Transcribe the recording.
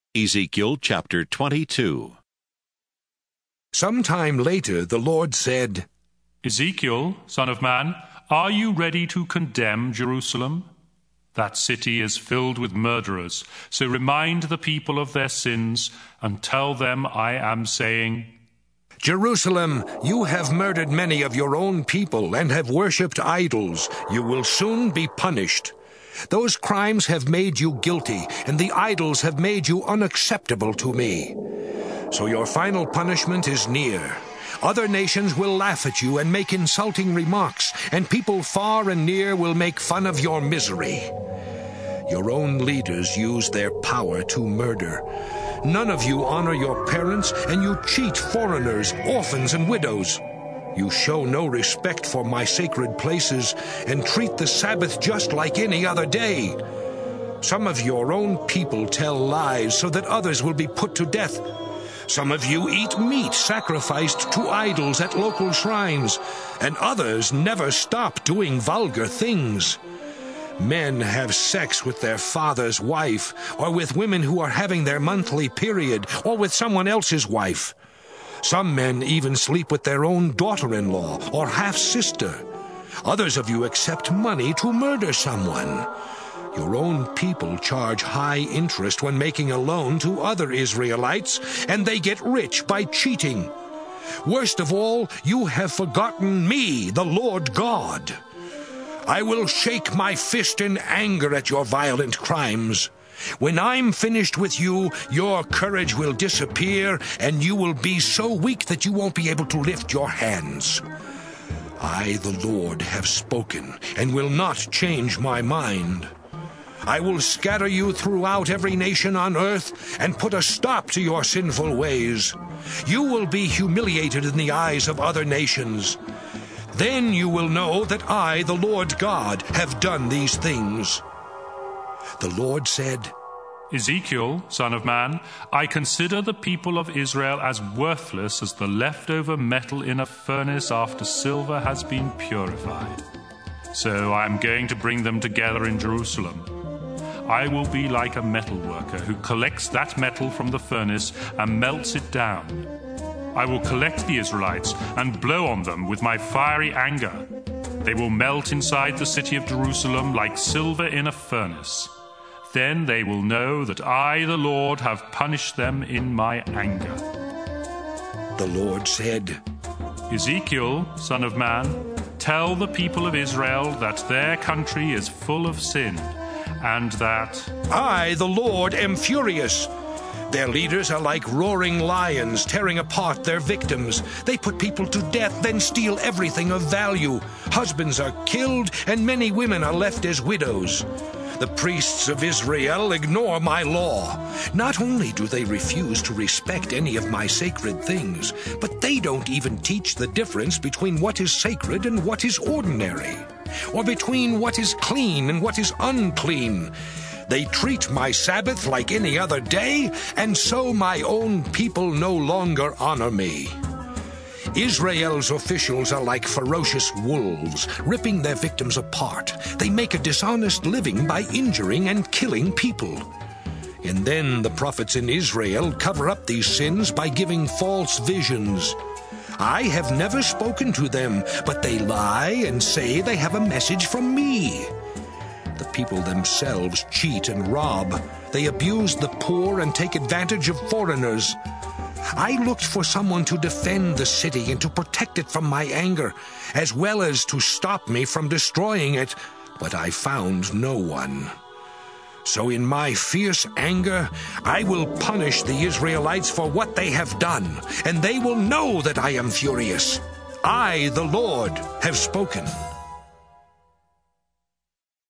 Ezekiel chapter 22. Sometime later the Lord said, Ezekiel, son of man, are you ready to condemn Jerusalem? That city is filled with murderers, so remind the people of their sins and tell them I am saying, Jerusalem, you have murdered many of your own people and have worshipped idols. You will soon be punished. Those crimes have made you guilty, and the idols have made you unacceptable to me. So your final punishment is near. Other nations will laugh at you and make insulting remarks, and people far and near will make fun of your misery. Your own leaders use their power to murder. None of you honor your parents, and you cheat foreigners, orphans, and widows. You show no respect for my sacred places and treat the Sabbath just like any other day. Some of your own people tell lies so that others will be put to death. Some of you eat meat sacrificed to idols at local shrines, and others never stop doing vulgar things. Men have sex with their father's wife, or with women who are having their monthly period, or with someone else's wife. Some men even sleep with their own daughter-in-law or half-sister. Others of you accept money to murder someone. Your own people charge high interest when making a loan to other Israelites, and they get rich by cheating. Worst of all, you have forgotten me, the Lord God. I will shake my fist in anger at your violent crimes. When I'm finished with you, your courage will disappear, and you will be so weak that you won't be able to lift your hands. I, the Lord, have spoken, and will not change my mind. I will scatter you throughout every nation on earth, and put a stop to your sinful ways. You will be humiliated in the eyes of other nations. Then you will know that I, the Lord God, have done these things. The Lord said, Ezekiel, son of man, I consider the people of Israel as worthless as the leftover metal in a furnace after silver has been purified. So I am going to bring them together in Jerusalem. I will be like a metal worker who collects that metal from the furnace and melts it down. I will collect the Israelites and blow on them with my fiery anger. They will melt inside the city of Jerusalem like silver in a furnace. Then they will know that I, the Lord, have punished them in my anger. The Lord said, Ezekiel, son of man, tell the people of Israel that their country is full of sin, and that I, the Lord, am furious. Their leaders are like roaring lions, tearing apart their victims. They put people to death, then steal everything of value. Husbands are killed, and many women are left as widows. The priests of Israel ignore my law. Not only do they refuse to respect any of my sacred things, but they don't even teach the difference between what is sacred and what is ordinary, or between what is clean and what is unclean. They treat my Sabbath like any other day, and so my own people no longer honor me. Israel's officials are like ferocious wolves, ripping their victims apart. They make a dishonest living by injuring and killing people. And then the prophets in Israel cover up these sins by giving false visions. I have never spoken to them, but they lie and say they have a message from me. The people themselves cheat and rob. They abuse the poor and take advantage of foreigners. I looked for someone to defend the city and to protect it from my anger, as well as to stop me from destroying it, but I found no one. So in my fierce anger, I will punish the Israelites for what they have done, and they will know that I am furious. I, the Lord, have spoken.